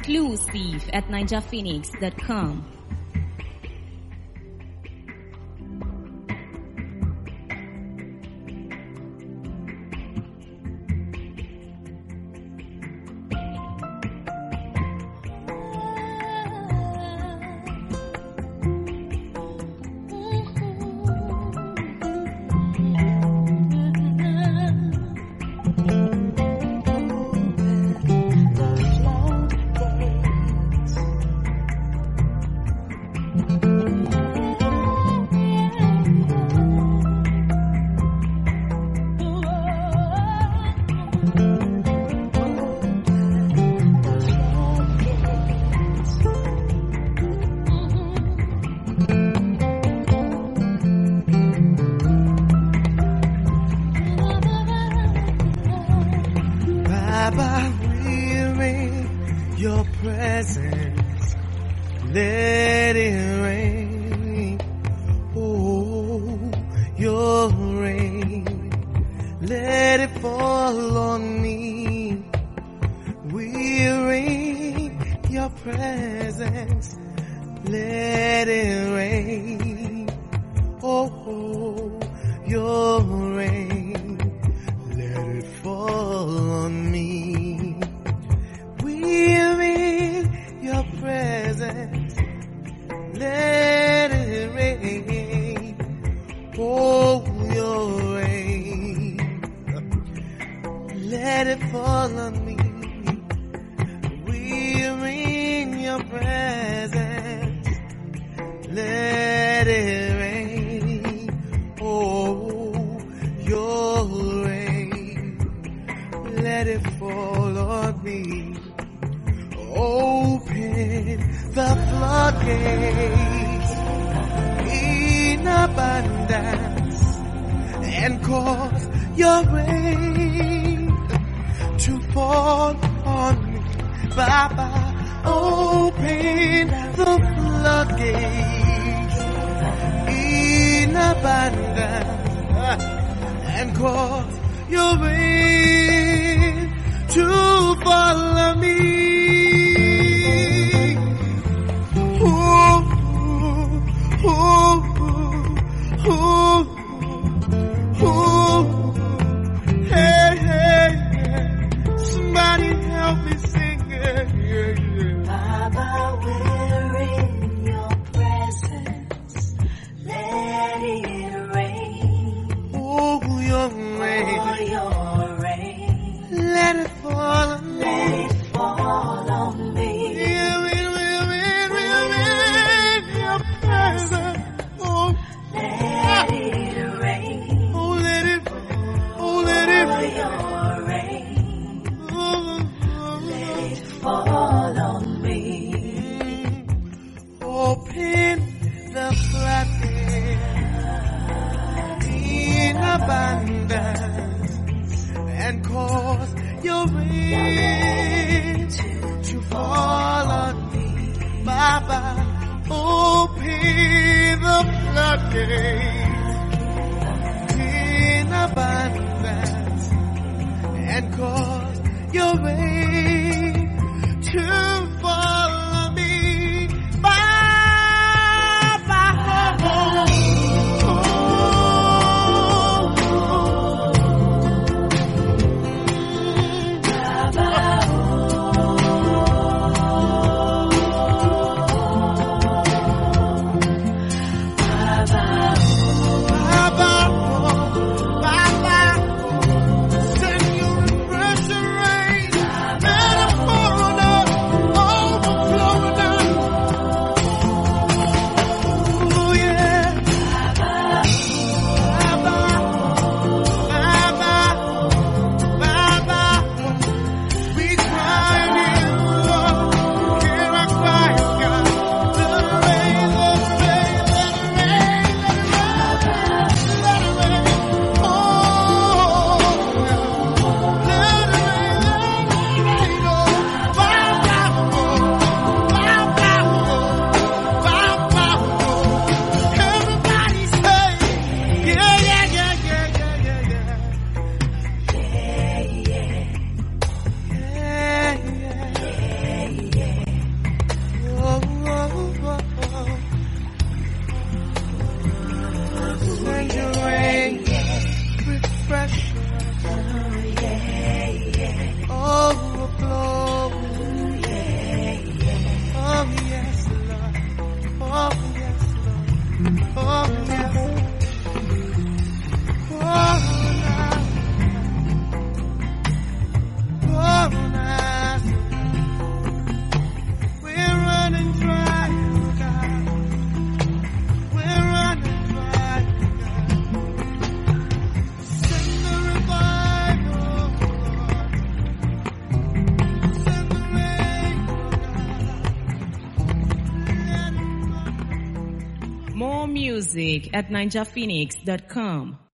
exclusive at ninjaphoenix.com. Baba, we're in your presence. Let it rain. Oh, your rain. Let it fall on me. We're in your presence. Let it rain. Oh, your rain. Let it fall on me. We're in your presence. Let it rain. Oh, your rain. Let it fall on me. We're in your presence. Let it rain. Oh, your rain. Let it fall on me. Open the floodgates in abundance and cause your rain to fall on me. Baba, open the floodgates in abundance and cause your rain to fall on me. Oh, oh, oh, oh, oh. Hey, hey, hey. Somebody help me sing it. Yeah, yeah. Baba, we're in your presence. Let it rain. Oh, your rain. Oh, your rain. Let it fall on me. Let it fall on me. Yeah, we're in your presence. Oh, Let it rain. oh, let it, oh, let it. Oh, your rain. Oh, Let it fall on me. open the floodgates in abundance and cause your rain to fall on me. Baba, open the floodgates in abundance and cause your rain to fall on me. Baba, oh, oh, Baba, Baba, send your refreshing rain. Let it fall on us. Oh, More music at ninjaphoenix.com.